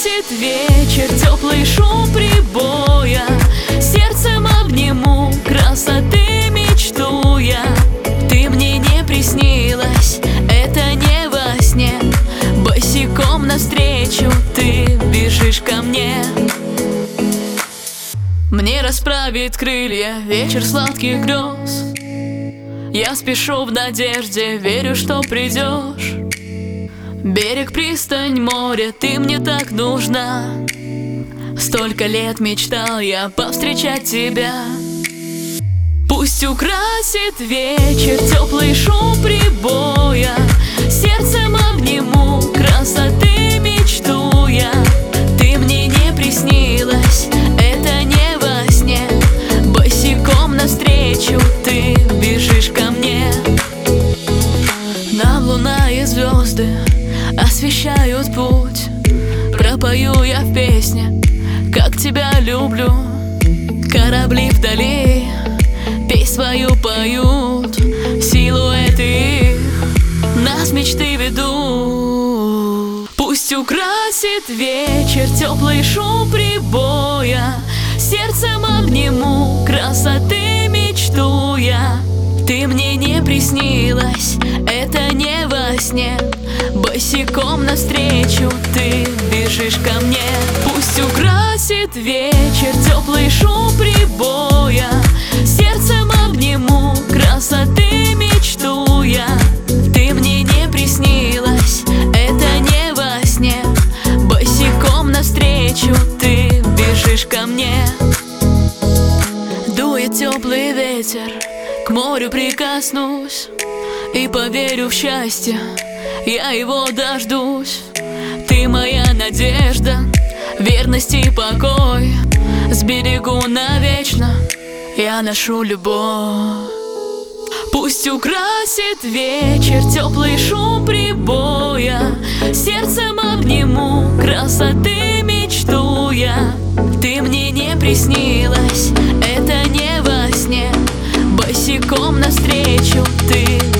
украсит вечер теплый шум прибоя. Сердцем обниму красоты мечтуя. Ты мне не приснилась, это не во сне. Босиком навстречу ты бежишь ко мне. Мне расправит крылья вечер сладких грез. Я спешу в надежде, верю, что придешь. Берег, пристань, море, ты мне так нужна. Столько лет мечтал я повстречать тебя. Пусть украсит вечер теплый шум прибоя. Сердцем обниму красоты мечтуя. Ты мне не приснилась, это не во сне. Босиком навстречу ты бежишь ко мне. Нам луна и звезды освещают путь. Пропою я в песне, как тебя люблю. Корабли вдали песнь свою поют. Силуэты их нас мечты ведут. Пусть украсит вечер теплый шум прибоя. Сердцем обниму красоты мечтуя. Ты мне не приснилась, это не во сне. Босиком навстречу ты бежишь ко мне. Пусть украсит вечер теплый шум прибоя. Сердцем обниму красоты мечтуя. Ты мне не приснилась, это не во сне. Босиком навстречу ты бежишь ко мне. Дует теплый ветер, к морю прикоснусь и поверю в счастье, я его дождусь. Ты моя надежда, верность и покой. Сберегу навечно, я ношу любовь. Пусть украсит вечер теплый шум прибоя. Сердцем обниму красоты мечтуя. Ты мне не приснилась, это не во сне. Босиком навстречу ты